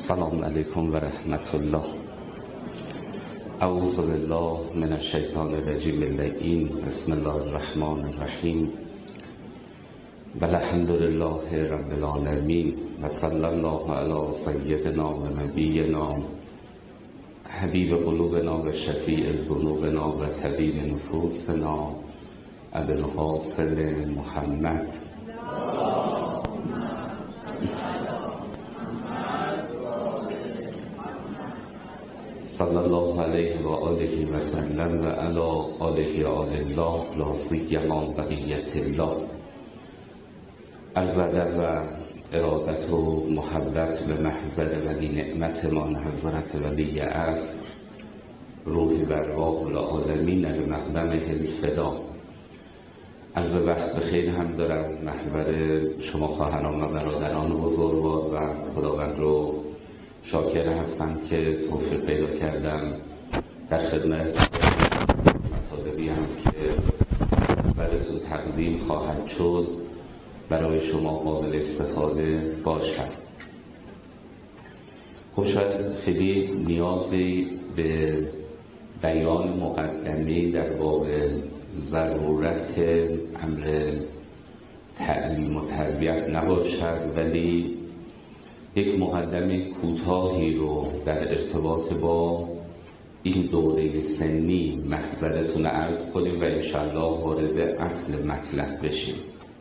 السلام علیکم و رحمت الله. اعوذ بالله من الشیطان الرجیم اللعین. بسم الله الرحمن الرحیم و الحمد لله رب العالمین و صلی الله علی سیدنا و نبینا حبیب قلوبنا و شفیع ذنوبنا و طبیب نفوسنا ابی القاسم محمد. صلی الله علیه و آله و سلم و علی آله آل الله لا سیما بقیت الله. عرض ادب و ارادت و محبت به محضر ولی نعمتمان حضرت ولی عصر روح برواح العالمین المقدم الفدا. عرض وقت بخیر هم دارم محضر شما خواهران و برادران بزرگوار و خداوند رو شاکر هستم که توفیق پیدا کردم در خدمت مطالبی هم که نظرتون تقدیم خواهد شد برای شما قابل استفاده باشد. خب شاید خیلی نیازی به بیان مقدمی در باب ضرورت امر تعلیم و تربیت نباشد، ولی یک مقدمه کوتاهی رو در ارتباط با این دوره سنی محضرتون عرض کنیم و انشاءالله وارد اصل مطلب بشیم.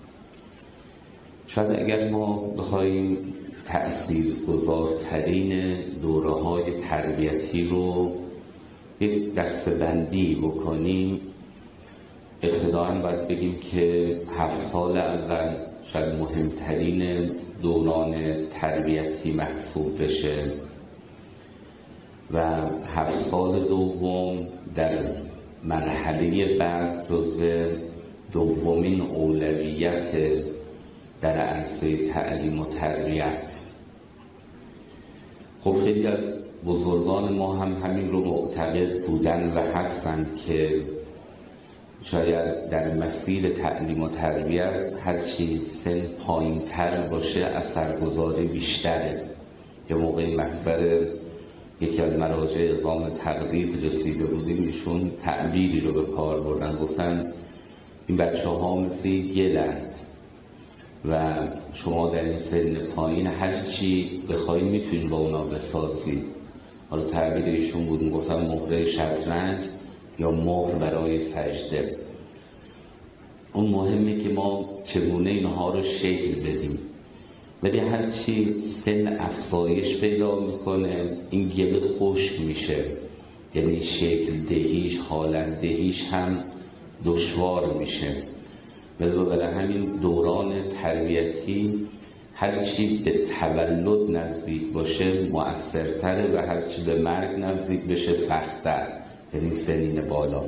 شاید اگر ما بخوایم تأثیرگذارترین دوره‌های تربیتی رو یک دسته‌بندی بکنیم، ابتداءً باید بگیم که 7 سال اول شاید مهمترین دوران تربیتی محسوب بشه و 7 سال دوم در مرحله بعد جزو دومین اولویت در عرصه تعلیم و تربیت. خب خیلی از بزرگان ما هم همین رو معتقد بودن و هستن که شاید در مسیر تعلیم و تربیت هرچی سن پایین تر باشه اثرگذاری بیشتره. یه موقعی محضر یکی از مراجع اعزام تقدیر رسیده بودیم، ایشون تعبیری رو به کار بردن، گفتن این بچه ها مثل گلند و شما در این سن پایین هرچی بخواید میتونید با اونا بسازید. حالا تعبیر ایشون بود، گفتن مهره شطرنج یا مهر برای سجده. اون مهمه که ما چگونه اینها رو شکل بدیم، ولی هرچی سن افزایش پیدا میکنه این گل خشک میشه، یعنی شکل دهیش، حالت دهیش هم دشوار میشه. لذا برای همین دوران تربیتی هرچی به تولد نزدیک باشه مؤثرتره و هرچی به مرگ نزدیک بشه سخت‌تر، یعنی سنین بالا.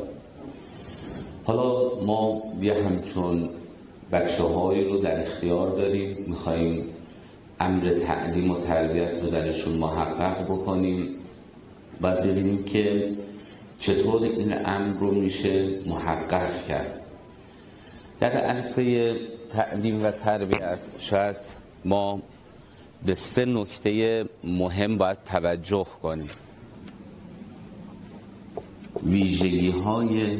حالا ما یه همچون بچه هایی رو در اختیار داریم، میخواییم امر تعلیم و تربیت رو درشون محقق بکنیم و ببینیم که چطور این امر رو میشه محقق کرد. در عرصه تعلیم و تربیت شاید ما به 3 نکته مهم باید توجه کنیم. ویژگی های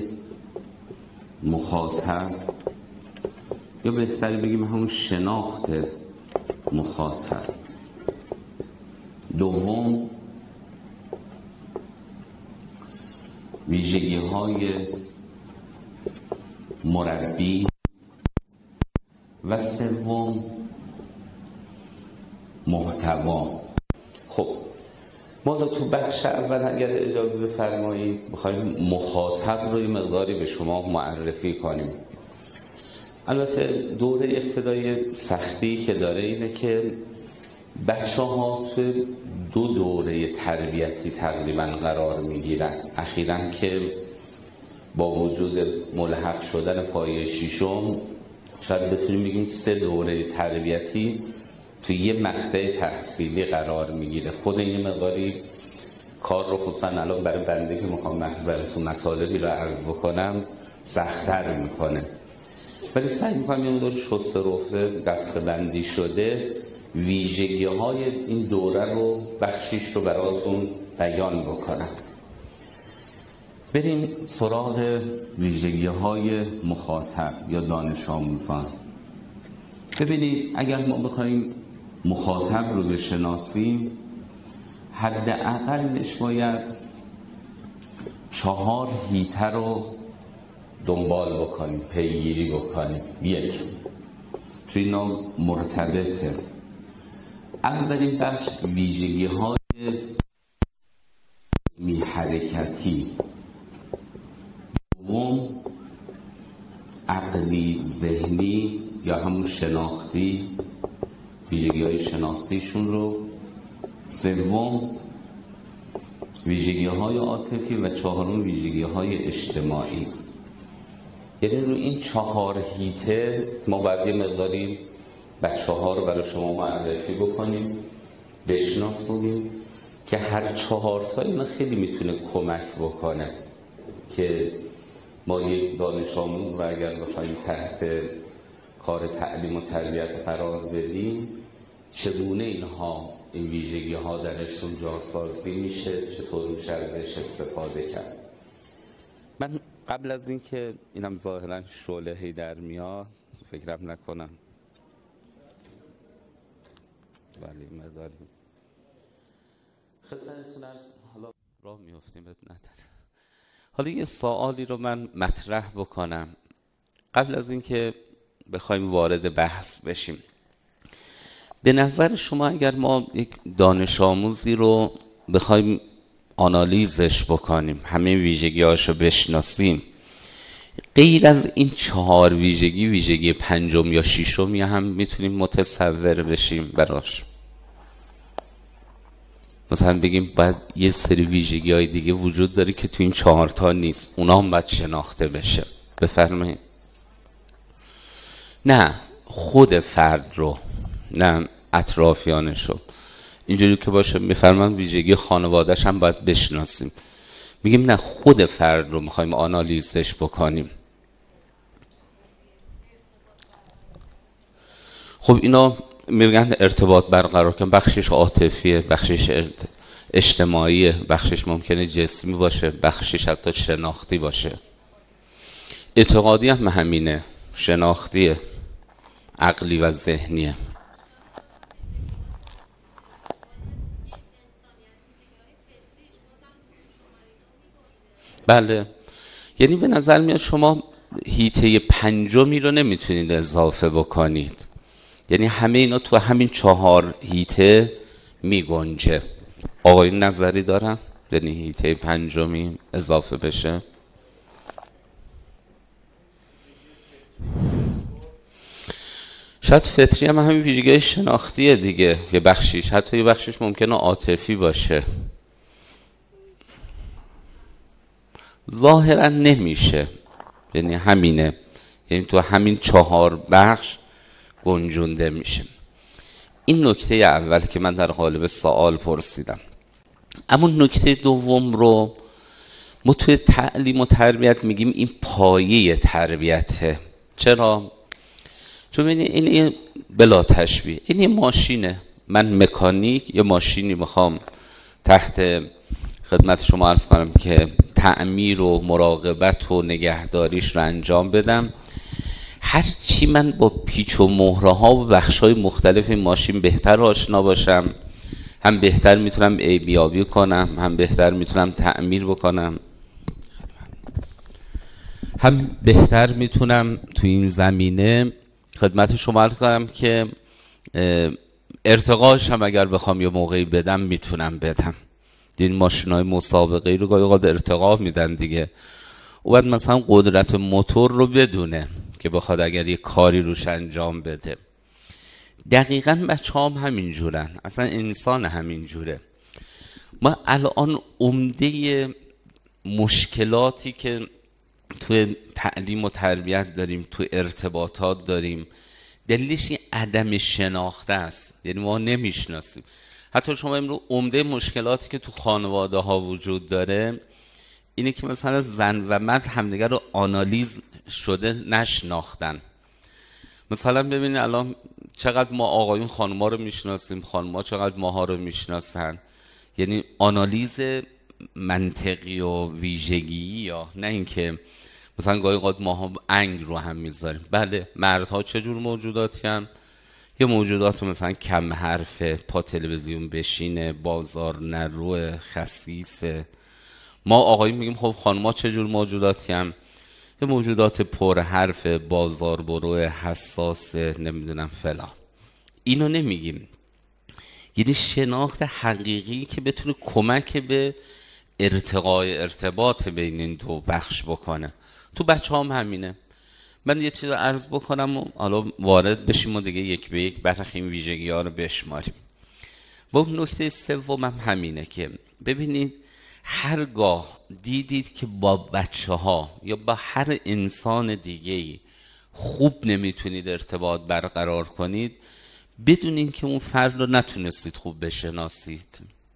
مخاطب، یا بهتر بگیم همون شناخت مخاطب. دوم، ویژگی های مربی و سوم محتوا. خب ما تو بخش اول اگر اجازه بفرمایید می‌خوایم مخاطب رو یه مقداری به شما معرفی کنیم. البته دوره ابتدایی سختی که داره اینه که بچه‌ها تو 2 دوره تربیتی تقریبا قرار میگیرن. اخیراً که با وجود ملحق شدن پایه 6م شاید بتونیم بگیم 3 دوره تربیتی تو یه مقطع تحصیلی قرار میگیره. خود این مقداری کار رو خصوصا الان برای بنده که میخوام محضرتون مطالبی رو عرض بکنم سخت‌تر میکنه، ولی سعی میکنم یه مقدار شسته رفته دسته بندی شده ویژگی های این دوره رو بخشیش رو براتون بیان بکنم. بریم سراغ ویژگی های مخاطب یا دانش آموزان. ببینید اگر ما بخوایم مخاطب رو بشناسیم، حداقلش باید 4 حیطه رو دنبال بکنیم، پیگیری بکنیم. 1 توی اینا مرتبطه. اولین بخش ویژگی های حرکتی، دوم عقلی ذهنی یا همون شناختی، ویژگی های شناختیشون رو، سوم ویژگی های عاطفی و چهارم ویژگی های اجتماعی. یعنی رو این 4 حیطه ما باید یه مقداری بچه ها رو برای شما معرفی بکنیم، بشناسونیم که هر 4 تا اینا خیلی میتونه کمک بکنه که ما یک دانش آموز رو اگر بخوایم تحت کار تعلیم و تربیت قرار بدیم، چگونه این ویژگی ها درشون جاسازی میشه، چطور میشه ازش استفاده کرد. من قبل از این که اینم ظاهرا شعله‌ای در میاد، فکرم نکنم ولی مداری خدمتتون عرض، حالا راه میافتیم نداره. حالا یه سوالی رو من مطرح بکنم قبل از این که بخوایم وارد بحث بشیم. به نظر شما اگر ما یک دانش آموزی رو بخوایم آنالیزش بکنیم، همه ویژگی‌هاشو بشناسیم، غیر از این 4 ویژگی 5م یا 6م هم میتونیم متصور بشیم براش؟ مثلا بگیم باید یه سری ویژگی‌های دیگه وجود داره که تو این 4 تا نیست، اونا هم باید شناخته بشه. بفرمایید. نه خود فرد رو، نه اطرافیانش رو. اینجوری که باشه میفرمان ویژگی خانواده‌اش هم باید بشناسیم. میگیم نه خود فرد رو میخوایم آنالیزش بکنیم. خب اینا میگن ارتباط برقرار کن، بخشش عاطفیه، بخشش اجتماعیه، بخشش ممکنه جسمی باشه، بخشش حتی شناختی باشه. اعتقادی هم همینه، شناختیه، عقلی و ذهنیه. بله، یعنی به نظر میاد شما حیطه 5می رو نمیتونید اضافه بکنید، یعنی همه اینا تو همین 4 حیطه میگنجه. آقای نظری دارن؟ یعنی حیطه 5می اضافه بشه؟ شاید فطری هم همین ویژگی شناختیه دیگه، یه بخشیش، حتی یه بخشیش ممکنه عاطفی باشه. ظاهرا نمیشه، یعنی همینه، یعنی تو همین 4 بخش گنجونده میشه. این نکته اول که من در قالب سوال پرسیدم. اما نکته دوم رو ما توی تعلیم و تربیت میگیم این پایه تربیته. چرا؟ چون این بلا تشبیه، این یه ماشینه. من مکانیک یه ماشینی میخوام تحت خدمت شما عرض کنم که تعمیر و مراقبت و نگهداریش رو انجام بدم. هر چی من با پیچ و مهره ها و بخش های مختلف این ماشین بهتر آشنا باشم، هم بهتر میتونم عیبیابی کنم، هم بهتر میتونم تعمیر بکنم، هم بهتر میتونم تو این زمینه خدمت شما عرض کنم که ارتقاش هم اگر بخوام یه موقعی بدم میتونم بدم. این ماشین‌های مسابقه‌ای رو گاهی اوقات ارتقا میدن دیگه، او باید مثلا قدرت موتور رو بدونه که بخواد اگر یه کاری روش انجام بده. دقیقاً بچه‌ها هم همین جورن، اصلا انسان همین جوره. ما الان عمده مشکلاتی که توی تعلیم و تربیت داریم، توی ارتباطات داریم، دلیلش این عدم شناخته است. یعنی ما نمیشناسیم. حتی شما امروز عمده مشکلاتی که تو خانواده ها وجود داره اینه که مثلا زن و مرد همدیگر رو آنالیز شده نشناختن. مثلا ببینید الان چقدر ما آقایون خانوما رو میشناسیم، خانوما چقدر ماها رو میشناسن. یعنی آنالیز منطقی و ویژگی، یا نه اینکه مثلا گاهی اوقات ماها انگ رو هم میذاریم. بله، مردها چجور موجوداتی هم؟ یه موجودات مثلا کم حرفه، پا تلویزیون بشینه، بازار نروه، خسیسه. ما آقایون میگیم خب خانوما چجور موجوداتی هم؟ یه موجودات پر حرف، بازار برو، حساس، نمیدونم فلان. اینو نمیگیم. یعنی شناخت حقیقی که بتونه کمک به ارتقای ارتباط بین این دو بخش بکنه. تو بچه هم همینه. من یه چیز رو عرض بکنم و حالا وارد بشیم و دیگه یک به یک برخی این ویژگی ها رو بشماریم. و اون نکته سوم هم همینه که ببینید هرگاه دیدید که با بچه ها یا با هر انسان دیگه‌ای خوب نمیتونید ارتباط برقرار کنید، بدونین که اون فرد رو نتونستید خوب بشناسید.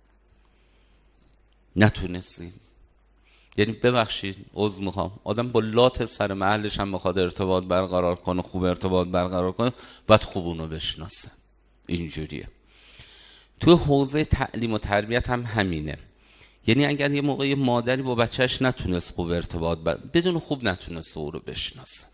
نتونستید. یعنی ببخشید، عذر میخوام، آدم با لات سر محلش هم میخواد ارتباط برقرار کنه، خوب ارتباط برقرار کنه، باید خوب اونو بشناسه. اینجوریه. تو حوزه تعلیم و تربیت هم همینه. یعنی اگر یه موقع مادری با بچهش نتونست خوب ارتباط بدون خوب نتونست او رو بشناسه.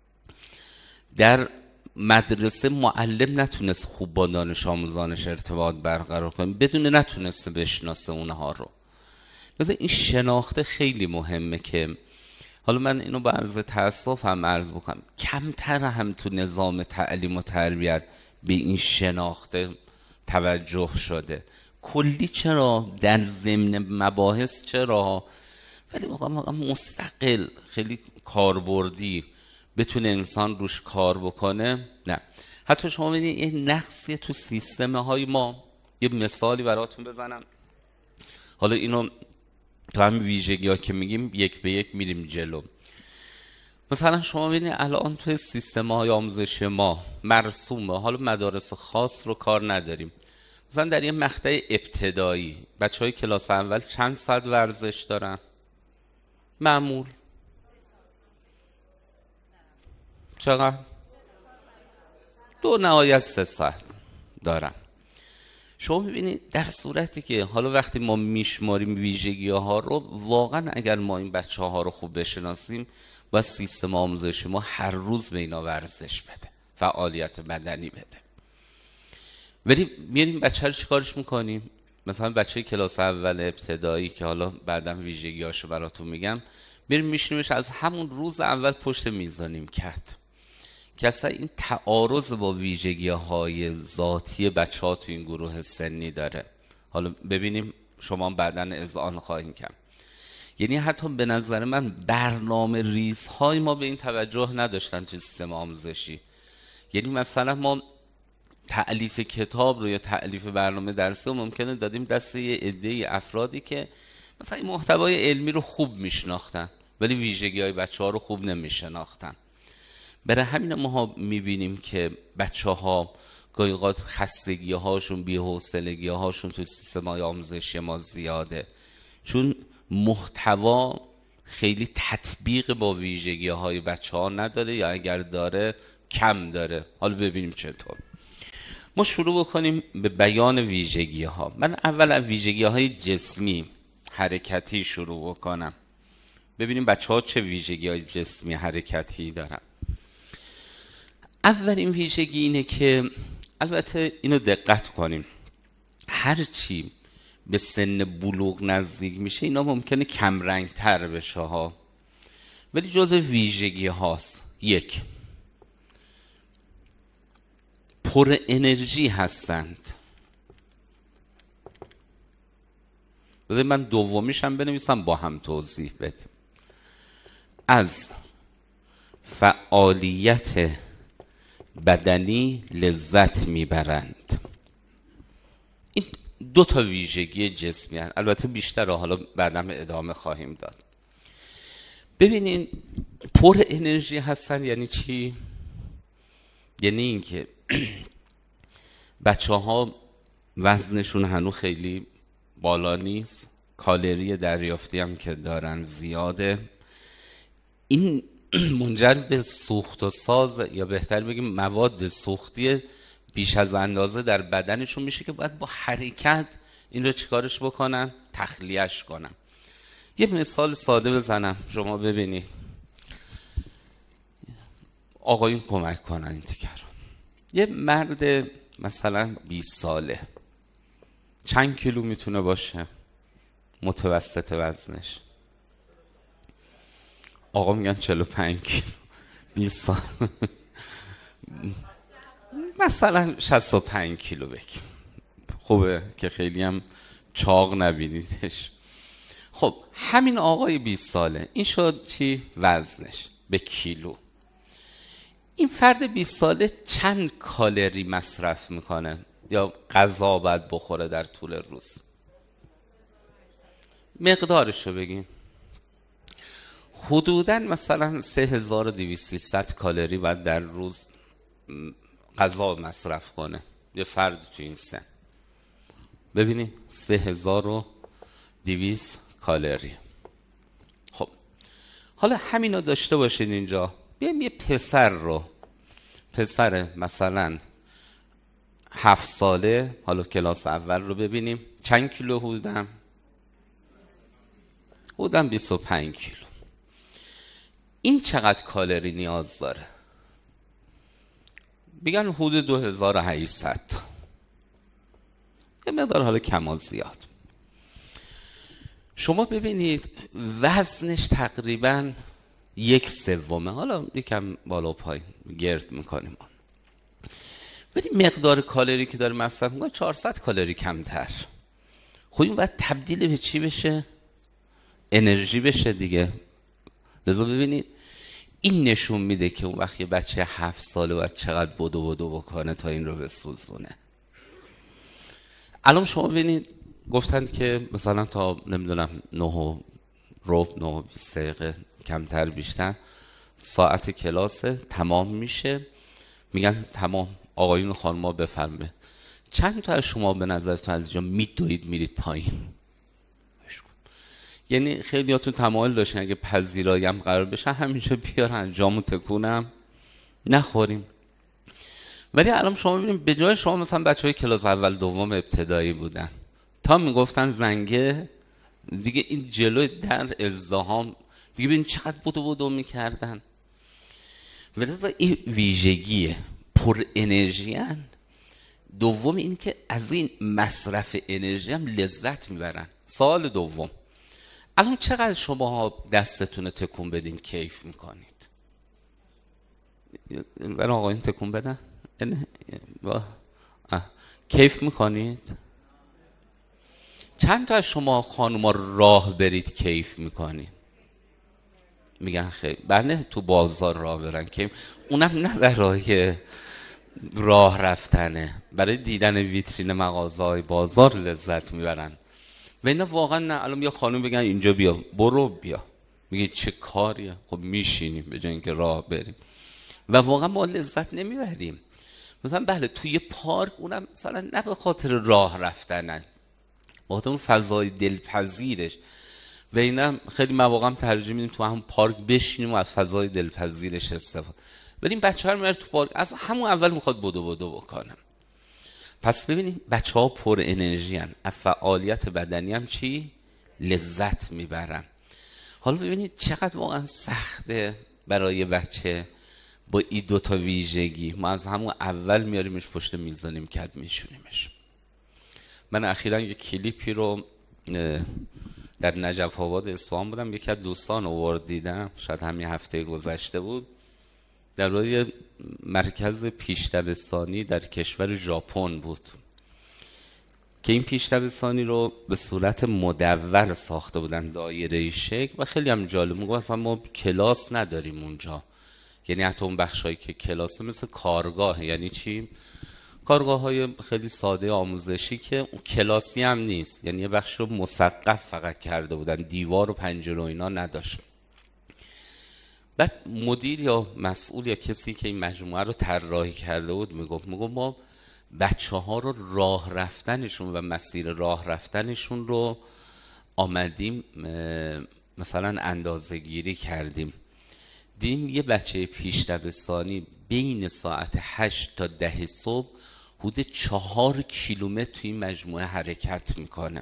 در مدرسه معلم نتونست خوب با دانش آموزانش ارتباط برقرار کنه بدون نتونست بشناسه اونها رو. مثلا این شناخته خیلی مهمه که حالا من اینو به عرض تأسف هم عرض بکنم، کمتر هم تو نظام تعلیم و تربیت به این شناخته توجه شده. کلی چرا، در ضمن مباحث چرا، ولی واقعا مستقل خیلی کاربردی بتونه انسان روش کار بکنه نه. حتی شما ببینید یه نقصی تو سیستم های ما. یه مثالی براتون بزنم، حالا اینو تو هم ویژگی ها که میگیم یک به یک میریم جلو. مثلا شما ببینید الان توی سیستم های آموزشی ما مرسومه، حالا مدارس خاص رو کار نداریم، مثلا در یه مقطع ابتدایی بچه های کلاس اول چند ساعت ورزش دارن؟ معمول چقدر؟ 2 نهایت 3 ساعت دارن. شما میبینید در صورتی که حالا وقتی ما میشماریم ویژگی ها رو، واقعا اگر ما این بچه ها رو خوب بشناسیم، باید سیستم آموزشی ما هر روز به اینا ورزش بده، فعالیت بدنی بده. ولی میریم بچه رو چیکارش میکنیم؟ مثلا بچه کلاس اول ابتدایی که حالا بعداً ویژگی هاشو براتون میگم، میریم میشنیمش از همون روز اول پشت میزانیم کرد که اصلا این تعارض با ویژگی های ذاتی بچه ها تو این گروه سنی داره. حالا ببینیم، شما بعداً اذعان خواهیم کرد. یعنی حتی به نظر من برنامه ریزهای ما به این توجه نداشتن تو سیستم آموزشی. یعنی مثلا ما تألیف کتاب رو یا تألیف برنامه درسی رو ممکنه دادیم دست یه عده افرادی که مثلا این محتوای علمی رو خوب میشناختن ولی ویژگی های بچه ها رو خوب نمیشناختن. برای همین ما میبینیم که بچه ها گاهی اوقات خستگی هاشون، بی‌حوصلگی هاشون تو سیستم های آموزشی ما زیاده، چون محتوا خیلی تطبیق با ویژگی های بچه ها نداره، یا اگر داره کم داره. حالا ببینیم چطور. ما شروع بکنیم به بیان ویژگی ها. من اول از ویژگی های جسمی حرکتی شروع بکنم، ببینیم بچه ها چه ویژگی های جسمی حرکتی دارن. اولین ویژگی اینه که، البته اینو دقت کنیم، هرچی به سن بلوغ نزدیک میشه اینا ممکنه کم رنگ تر بشه ها، ولی جز ویژگی هاست. 1، پر انرژی هستند. بذارید من دومیش هم بنویسم با هم توضیح بدیم. از فعالیت بدنی لذت میبرند. این 2 تا ویژگی جسمی هست. البته بیشتر حالا بعداً ادامه خواهیم داد. ببینین پر انرژی هستن یعنی چی؟ یعنی اینکه بچه ها وزنشون هنوز خیلی بالا نیست، کالری دریافتی هم که دارن زیاده. این منجر به سوخت و ساز، یا بهتر بگیم مواد سوختی بیش از اندازه در بدنشون میشه که باید با حرکت این رو چیکارش بکنن؟ تخلیهش کنن. یه مثال ساده بزنم شما ببینید، آقایون کمک کنن این تیکر رو. یه مرد مثلا 20 ساله چند کیلو میتونه باشه متوسط وزنش؟ آقا میگن 45 کیلو. 20 سال مثلا 65 کیلو بگیم، خوبه که خیلی هم چاق نبینیدش. خب همین آقای 20 ساله این شد چی؟ وزنش به کیلو. این فرد 20 ساله چند کالری مصرف میکنه یا غذا باید بخوره در طول روز؟ مقدارش رو بگیم. حدوداً مثلا 3200 کالری باید در روز غذا مصرف کنه یه فرد تو این سن. ببینید 3200 کالری. خب حالا همین رو داشته باشید اینجا. بیایم یه پسر مثلا 7 ساله، حالا کلاس اول رو ببینیم چند کیلو حدوداً 25 کیلو. این چقدر کالری نیاز داره؟ میگن حدود 2800 تا، یه مقدار حالا کم و زیاد. شما ببینید وزنش تقریبا 1/3، حالا یکم بالا پایین گرد میکنیم، ولی مقدار کالری که داره مصرف میکنه 400 کالری کمتر. خب این باید تبدیل به چی بشه؟ انرژی بشه دیگه. لذا ببینید این نشون میده که اون وقت یه بچه 7 ساله باید چقدر بدو بکنه تا این رو بسوزونه. الان شما ببینید گفتن که مثلا تا نمیدونم 9:20 کمتر بیشتر ساعت کلاس تمام میشه، میگن تمام آقایون و خانم‌ها بفرمه. چند تا از شما به نظرتون از اینجا میدوید میرید پایین؟ یعنی خیلیاتون تمایل داشتن اگه پذیرایم قرار بشه همینجا بیارن جامو تکونم نخوریم. ولی الان شما ببینید به جای شما مثلا بچهای کلاس اول دوم ابتدایی بودن تا میگفتن زنگه دیگه این جلوی در ازدحام دیگه ببین چقدر بدو میکردن. ولی این ویژگیه، پر انرژیان. دوم این که از این مصرف انرژی هم لذت میبرن. سوال دوم، الان چقدر شما دستتون تکون بدین کیف میکنید؟ برای آقایون تکون بدن کیف میکنید؟ چند تا از شما خانوما راه برید کیف میکنید؟ میگن خیلی. بله تو بازار راه برن کیف، اونم نه برای راه رفتنه، برای دیدن ویترین مغازه‌های بازار لذت میبرن. و اینا واقعا نه. الان یه خانم بگن اینجا بیا، برو بیا، میگه چه کاریه؟ خب میشینیم به جای اینکه راه بریم. و واقعا ما لذت نمیبریم. مثلا بله توی پارک، اونم مثلا نه به خاطر راه رفتنن، به خاطر اون فضای دلپذیرش. و اینا خیلی مواقع هم ترجیح میدیم تو همون پارک بشینیم و از فضای دلپذیرش استفاده. ولی این بچه‌ها رو میاره تو پارک از همون اول میخواد بدو بکنه. پس ببینید بچه‌ها پر انرژی ان، از فعالیت بدنی هم چی؟ لذت میبرن. حالا ببینید چقدر واقعا سخته برای بچه با این دوتا ویژگی ما از همون اول میاریمش پشت میزان نیمکت میشونیمش. من اخیراً یک کلیپی رو در نجف آباد اصفهان بودم، یکی از دوستان آورد دیدم، شاید همین هفته گذشته بود، در روی مرکز پیش‌دبستانی در کشور ژاپن بود که این پیش‌دبستانی رو به صورت مدور ساخته بودن، دایره‌ای شکل، و خیلی هم جالب. میگم اصلا ما کلاس نداریم اونجا، یعنی حتی اون بخشایی که کلاسه مثل کارگاه. یعنی چی؟ کارگاه‌های خیلی ساده آموزشی که اون کلاسی هم نیست، یعنی یه بخش رو مسقف فقط کرده بودن، دیوار و پنجره و اینا نداشت. بعد مدیر یا مسئول یا کسی که این مجموعه رو طراحی کرده بود میگفت ما بچه‌ها رو راه رفتنشون و مسیر راه رفتنشون رو آمدیم مثلا اندازه گیری کردیم. دیدیم یه بچه پیش دبستانی بین ساعت 8 تا 10 صبح حدود 4 کیلومتر توی این مجموعه حرکت میکنه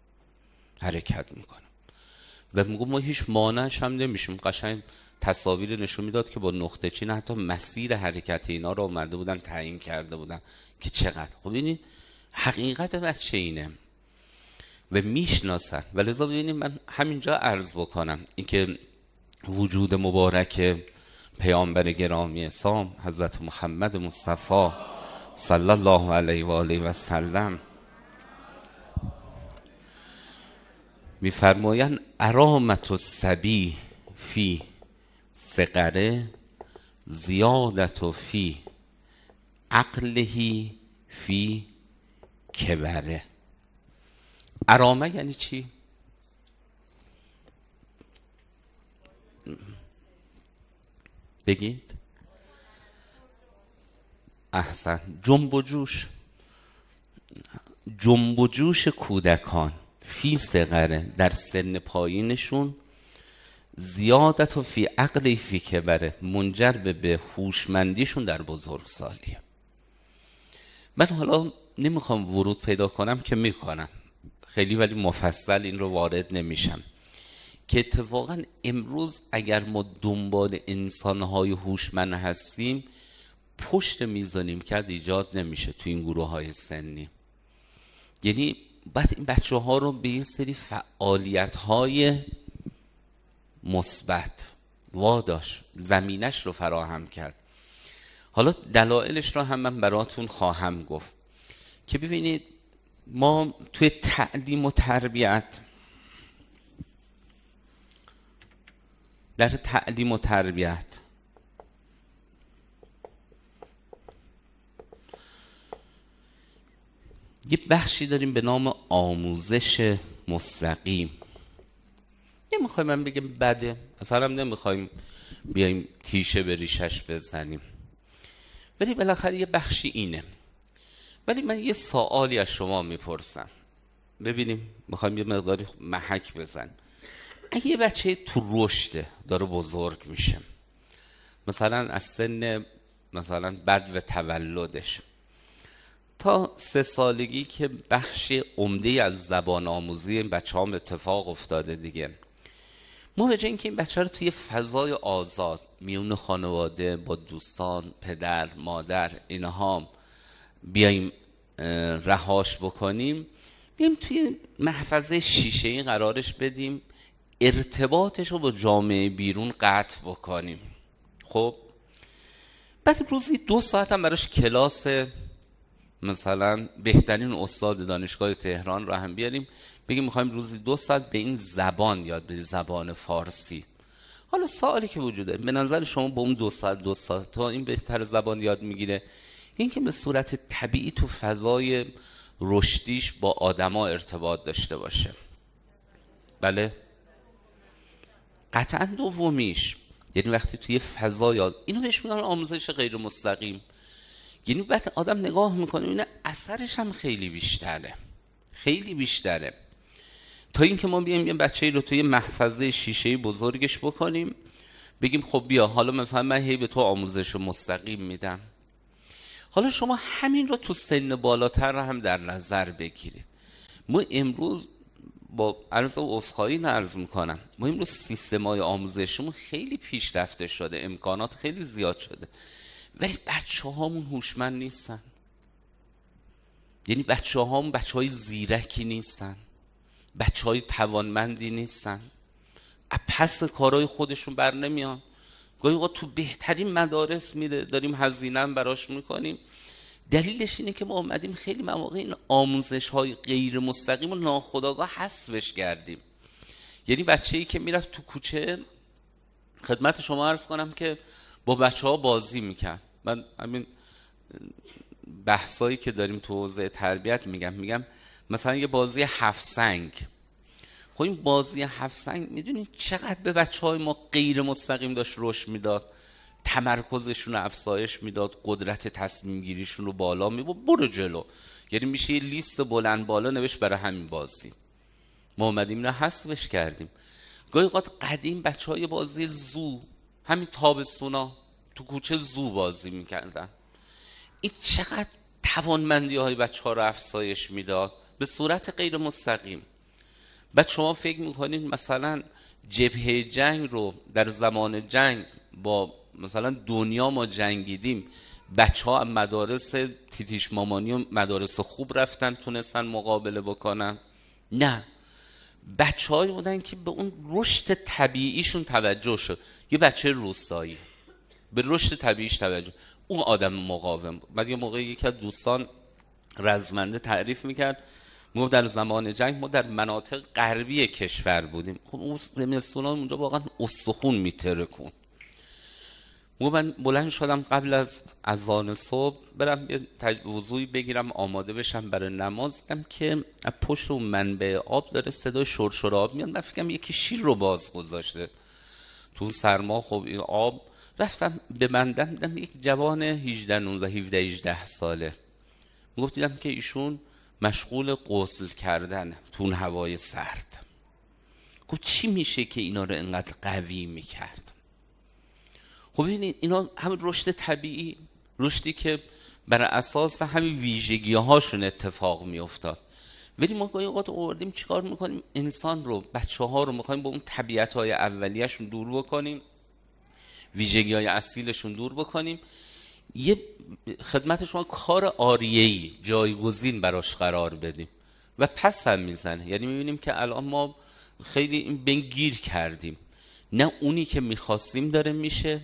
و میگم ما هیچ مانعش هم نمیشیم. قشنگ تصاویر نشون میداد که با نقطه چین حتی مسیر حرکت اینا رو اومده بودن تعیین کرده بودن که چقدر. خب ببینید حقیقت بچه اینه و میشناسن. و لذا ببینید من همینجا عرض بکنم اینکه وجود مبارک پیامبر گرامی اسلام حضرت محمد مصطفی صلی الله علیه و آله و سلم میفرمایند ارامت الصبی فی صغره زیادت فی عقله فی کبره. ارامه یعنی چی؟ بگید. احسن. جنب و جوش کودکان فی صغره در سن پایینشون، زیادت و فی عقل فی کبره منجر به هوشمندیشون در بزرگسالیه. من حالا نمیخوام ورود پیدا کنم که میکنم خیلی، ولی مفصل این رو وارد نمیشم که اتفاقا امروز اگر ما دنبال انسانهای هوشمند هستیم پشت میزانیم کرد ایجاد نمیشه تو این گروه های سنی. یعنی بعد این بچه ها رو به یه سری فعالیت های مثبت واداشت، زمینش رو فراهم کرد. حالا دلایلش رو هم من براتون خواهم گفت که ببینید ما توی تعلیم و تربیت، در تعلیم و تربیت یه بخشی داریم به نام آموزش مستقیم. نمیخوایم من بگم بده، اصلا هم نمیخوایم بیایم تیشه به ریشش بزنیم، ولی بالاخره یه بخشی اینه. ولی من یه سوالی از شما میپرسم، ببینیم میخوایم یه مقداری محک بزن. اگه یه بچه تو رشده داره بزرگ میشه، مثلا از سن مثلا بعد و تولدش تا 3 سالگی که بخش عمده از زبان آموزی این بچه هم اتفاق افتاده دیگه، ما به جای اینکه این بچه رو توی فضای آزاد میون خانواده با دوستان، پدر، مادر اینها بیایم رهاش بکنیم، بیایم توی محفظه شیشه‌ای قرارش بدیم، ارتباطش رو با جامعه بیرون قطع بکنیم. خب بعد روزی 2 ساعت هم براش کلاس مثلا بهترین استاد دانشگاه تهران رو هم بیاریم، بگیم میخوایم روزی 2 ساعت به این زبان یاد بدیم، زبان فارسی. حالا سوالی که وجوده، به نظر شما با اون 2 ساعت تا این بهتر زبان یاد میگیره، این که به صورت طبیعی تو فضای رشدیش با آدما ارتباط داشته باشه؟ بله قطعا دومیش، یعنی وقتی توی فضا یاد، اینو بهش میگن آموزش غیر مستقیم. یعنی بعد آدم نگاه میکنه اینه اثرش هم خیلی بیشتره تا اینکه ما بیایم یه بچه‌ای رو توی محفظه شیشه‌ای بزرگش بکنیم، بگیم خب بیا حالا مثلا من هی به تو آموزش مستقیم میدم. حالا شما همین رو تو سن بالاتر هم در نظر بگیرید. ما امروز با عرض و عذرخواهی عرض میکنم، ما امروز سیستم‌های آموزشیمون خیلی پیشرفته شده، امکانات خیلی زیاد شده، ولی بچه‌هامون هوشمند نیستن. یعنی بچه‌هامون بچه‌های زیرکی نیستن، بچه‌های توانمندی نیستن، پس کارهای خودشون بر نمیان. گاهی اوقات تو بهترین مدارس میره، داریم هزینه هم براش میکنیم. دلیلش اینه که ما اومدیم خیلی مواقع این آموزش‌های غیر مستقیم و ناخودآگاه حذفش کردیم. یعنی بچه‌ای که میرفت تو کوچه، خدمت شما عرض کنم که با بچه‌ها بازی میکرد. من همین بحثایی که داریم تو حوزه تربیت میگم مثلا یه بازی 7 سنگ. خب این بازی 7 سنگ میدونید چقدر به بچه‌های ما غیر مستقیم داشت رشد میداد، تمرکزشون رو افزایش میداد، قدرت تصمیم گیریشون رو بالا میبرد. برو جلو. یعنی میشه یه لیست بلند بالا نوشت برای همین بازی. ما اومدیم اینو حذفش کردیم. گاهی اوقات قدیم بچه‌های بازی زو، همین تابستونا تو کوچه زو بازی میکردن. این چقدر توانمندی های بچه ها رو افزایش میداد به صورت غیر مستقیم. بعد شما فکر میکنید مثلا جبهه جنگ رو در زمان جنگ با مثلا دنیا ما جنگیدیم، بچه ها مدارس تیتیش مامانی و مدارس خوب رفتن تونستن مقابله بکنن؟ نه، بچه هایی بودن که به اون رشد طبیعیشون توجه شد. یه بچه روستایی به رشد طبیعیش توجه، اون آدم مقاوم بود. بعد یه موقع یکی از دوستان رزمنده تعریف میکرد، میگفت در زمان جنگ ما در مناطق غربی کشور بودیم، خب اون زمستونا اونجا واقعا استخون میترکون. من بلند شدم قبل از اذان صبح برم یه وضوئی بگیرم آماده بشم برای نماز، دیدم که از پشت اون منبع آب داره صدای شرشر آب میاد. من فکرم یکی شیر رو باز گذاشته تو سرما. خب این آب، رفتم به بندم دیدم یک جوان 18 19 17 18 ساله. میگفت دیدم که ایشون مشغول غسل کردن تو اون هوای سرد. خب چی میشه که اینا رو انقدر قوی میکرد؟ خب ببینید اینا همین رشد طبیعی، رشدی که بر اساس همین ویژگی هاشون اتفاق میافتاد. ولی ما گاهی اوقات آوردیم چیکار میکنیم؟ انسان رو، بچه ها رو میخوایم با اون طبیعت های اولیه‌شون دور بکنیم، ویژگی های اصیلشون دور بکنیم، یه خدمت شما کار آریه‌ای جایگزین براش قرار بدیم و پس هم میزنه. یعنی میبینیم که الان ما خیلی این بنگیر کردیم، نه اونی که میخواستیم داره میشه،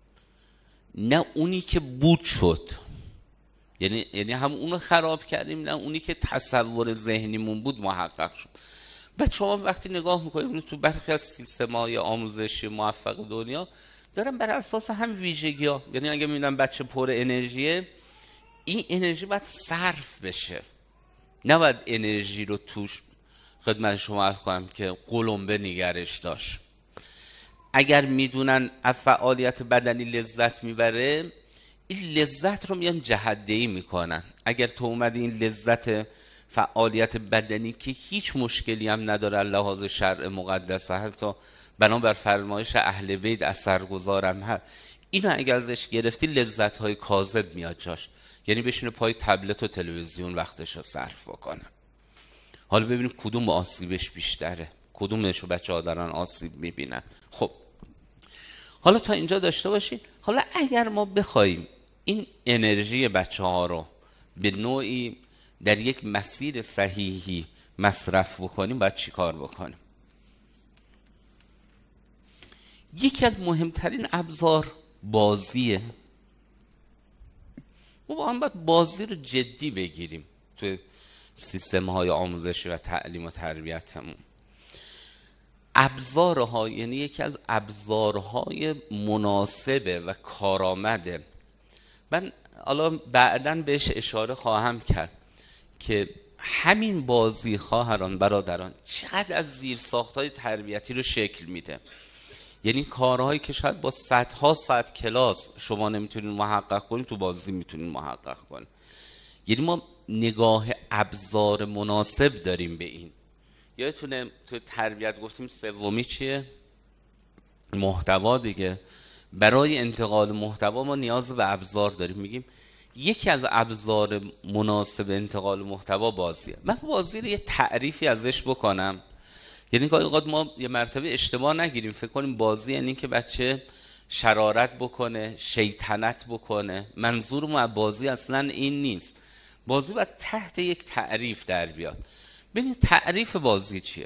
نه اونی که بود شد. یعنی هم اونو خراب کردیم، نه اونی که تصور ذهنیمون بود محقق شد. بعد شما وقتی نگاه میکنیم تو برخی از سیستم‌های آموزشی موفق دنیا دارن بر اساس هم ویژگی‌ها، یعنی اگه میبینم بچه پر انرژیه، این انرژی باید صرف بشه، نباید انرژی رو توش خدمت شما عرض کنم که قلمبه نگرش داشت. اگر میدونن از فعالیت بدنی لذت میبره، این لذت رو میان جهت‌دهی میکنن. اگر تو اومدی این لذت فعالیت بدنی که هیچ مشکلی هم نداره لحاظ شرع مقدس و حتی بنابر فرمایش اهل بیت اثرگذارم هست، اینو اگر ازش گرفتی لذت‌های کاذب میاد جاش، یعنی بشینه پای تبلت و تلویزیون وقتش رو صرف بکنه. حالا ببینیم کدوم آسیبش بیشتره، کدومشو بچه‌ها دارن آسیب میبینن. خب حالا تا اینجا داشته باشین. حالا اگر ما بخوایم این انرژی بچه‌ها رو به نوعی در یک مسیر صحیحی مصرف بکنیم، باید چی کار بکنیم؟ یکی از مهمترین ابزار بازیه. ما با هم باید بازی رو جدی بگیریم توی سیستم‌های آموزشی و تعلیم و تربیتمون. ابزارها، یعنی یکی از ابزارهای مناسبه و کارآمده. من حالا بعداً بهش اشاره خواهم کرد که همین بازی خواهران برادران چقدر از زیرساخت‌های تربیتی رو شکل میده. یعنی کارهایی که شاید با صدها ساعت کلاس شما نمیتونین محقق کنین، تو بازی میتونین محقق کنین. یعنی ما نگاه ابزار مناسب داریم به این. یادتونه تو تربیت گفتیم سومی چیه؟ محتوا دیگه. برای انتقال محتوا ما نیاز به ابزار داریم. میگیم یکی از ابزار مناسب انتقال محتوا بازیه. من بازی رو یه تعریفی ازش بکنم، یعنی گاهی اوقات ما یه مرتبه اشتباه نگیریم، فکر کنیم بازی یعنی که بچه شرارت بکنه، شیطنت بکنه. منظور ما از بازی اصلا این نیست. بازی باید تحت یک تعریف در بیاد. ببینیم تعریف بازی چیه.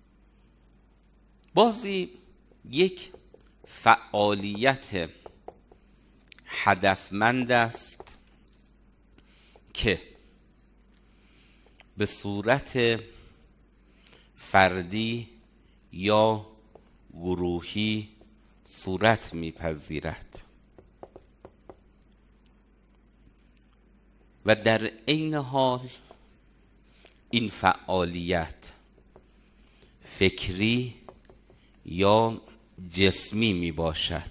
بازی یک فعالیت هدفمند است که به صورت فردی یا گروهی صورت میپذیرد و در عین حال این فعالیت فکری یا جسمی می باشد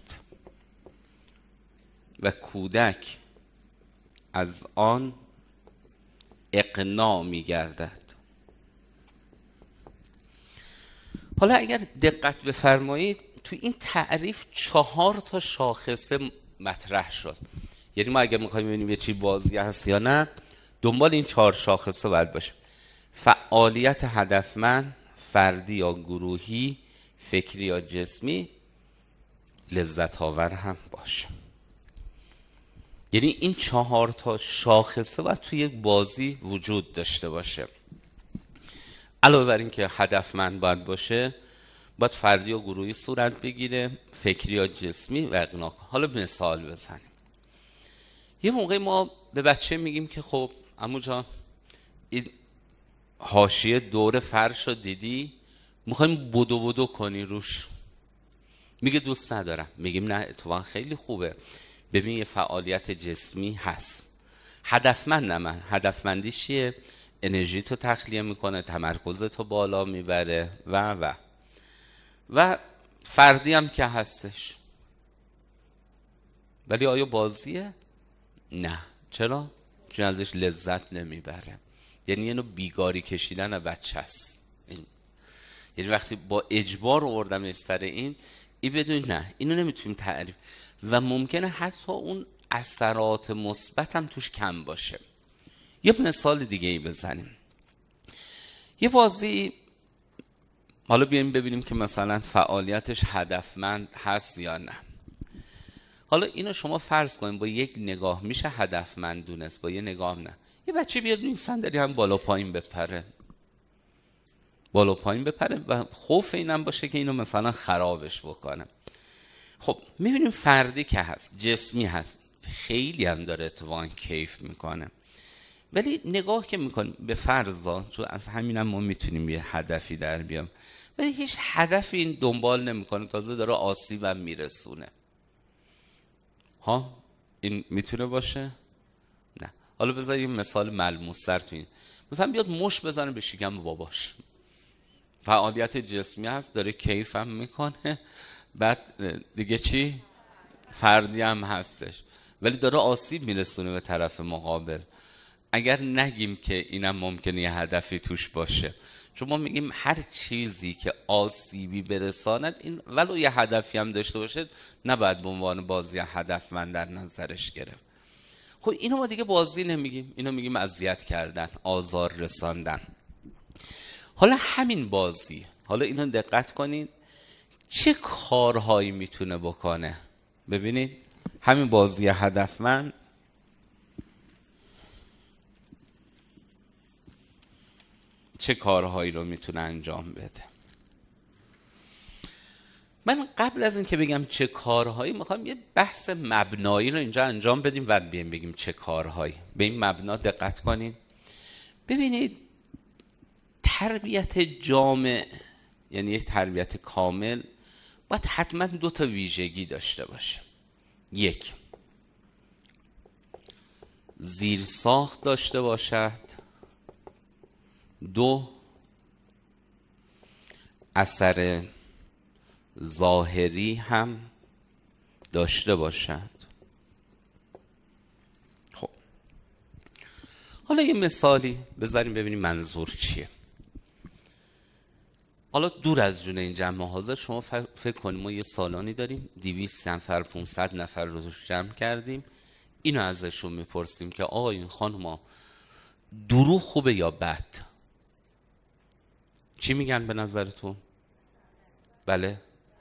و کودک از آن اقناع می گردد. حالا اگر دقت بفرمایید تو این تعریف 4 تا شاخصه مطرح شد. یعنی ما اگر میخوایم ببینیم یه چی بازی هست یا نه، دنبال این 4 شاخصه باید باشه. فعالیت هدفمند، فردی یا گروهی، فکری یا جسمی، لذت آور هم باشه. یعنی این 4 تا شاخصه باید توی یک بازی وجود داشته باشه. علاوه بر این که هدفمند باید باشه، باید فردی و گروهی صورت بگیره، فکری یا جسمی و اقناع. حالا مثال بزنیم. یه موقع ما به بچه میگیم که خب عمو جان این حاشیه دور فرش رو دیدی، میخوایم بدو کنی روش. میگه دوست ندارم. میگیم نه اتفاقا خیلی خوبه، ببین یه فعالیت جسمی هست. هدفمندم من. هدفمندی چیه؟ انرژی تو تخلیه میکنه، تمرکزت رو بالا میبره و فردی هم که هستش. ولی آیا بازیه؟ نه. چرا؟ چون ازش لذت نمیبره. یعنی یه نوع بیگاری کشیدن از بچه هست. یعنی وقتی با اجبار آوردم سر این بدون نه اینو نمیتونیم تعریف، و ممکنه حتی اون اثرات مثبت هم توش کم باشه. یه مثال دیگه ای بزنیم. یه بازی، حالا بیایم ببینیم که مثلا فعالیتش هدفمند هست یا نه. حالا اینو شما فرض کنیم با یک نگاه میشه هدفمند دونست، با یه نگاه نه. یه بچه بیاد این صندلی هم بالا پایین بپره و خوف اینم باشه که اینو مثلا خرابش بکنه. خب میبینیم فردی که هست، جسمی هست، خیلی هم داره اتفاقا کیف میکنه. ولی نگاه که میکنیم به فرضا، چون از همین هم ما میتونیم یه هدفی در بیام، ولی هیچ هدفی این دنبال نمیکنه، تازه داره آسیب هم میرسونه. ها این میتونه باشه؟ نه. حالا بذاریم مثال ملموس‌تر تو این. مثلا بیاد مش بزنه به شکم باباش. فعالیت جسمی هست، داره کیف هم میکنه، بعد دیگه چی؟ فردی هم هستش، ولی داره آسیب میرسونه به طرف مقابل. اگر نگیم که اینم ممکنه یه هدفی توش باشه، چون ما میگیم هر چیزی که آسیبی برساند، این ولو یه هدفی هم داشته باشه، نباید به عنوان بازی هدفمند در نظرش گرفت. خب اینو ما دیگه بازی نمیگیم، اینو میگیم اذیت کردن، آزار رساندن. حالا همین بازی، حالا اینو دقت کنید چه کارهایی میتونه بکنه. ببینید همین بازی هدفمند چه کارهایی رو میتونه انجام بده. من قبل از این که بگم چه کارهایی، میخوام یه بحث مبنایی رو اینجا انجام بدیم و بیایم بگیم چه کارهایی. به این مبنا دقت کنید. ببینید تربیت جامع، یعنی یک تربیت کامل، باید حتما 2 تا ویژگی داشته باشه. 1 زیرساخت داشته باشد، 2 اثر ظاهری هم داشته باشد. خب حالا یه مثالی بذاریم ببینیم منظور چیه. حالا دور از جون این جمع حاضر شما فکر کنیم ما یه سالانی داریم 200 نفر 500 نفر رو جمع کردیم، اینو ازشون میپرسیم که آقایون خانوما دروغ خوبه یا بد؟ چی میگن به نظرتون؟ بله؟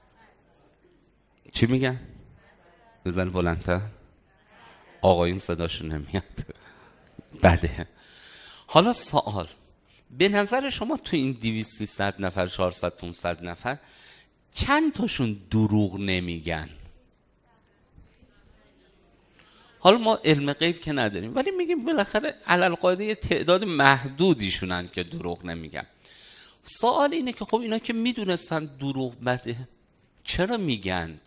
چی میگن؟ بزن بلندتر. آقایون صداشون نمیاد. بده. حالا سوال، به نظر شما تو این 200 نفر 400 500 نفر چند تاشون دروغ نمیگن؟ حالا ما علم غیب که نداریم، ولی میگیم بالاخره علالقاعده یه تعداد محدودیشونن که دروغ نمیگن. سوال اینه که خب اینا که میدونستن دروغ بده چرا میگند؟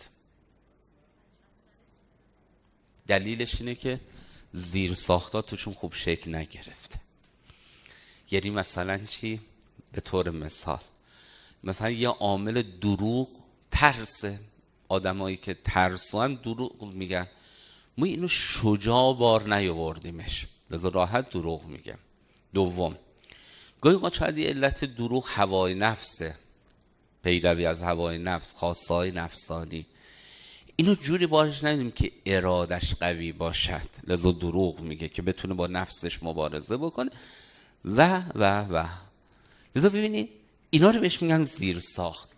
دلیلش اینه که زیر ساختاتشون خوب شکل نگرفته. یعنی مثلا چی؟ به طور مثال مثلا یه عامل دروغ ترسه. آدمایی که ترسوان دروغ میگن، ما اینو شجاع بار نیاوردیمش لذا راحت دروغ میگم. 2 گاهی اوقات شاید یه علت دروغ هوای نفسه، پیروی از هوای نفس، خواسته‌های نفسانی. اینو جوری باش ندیم که ارادش قوی باشد، لذا دروغ میگه که بتونه با نفسش مبارزه بکنه و لذا ببینید اینا رو بهش میگن زیر ساخت.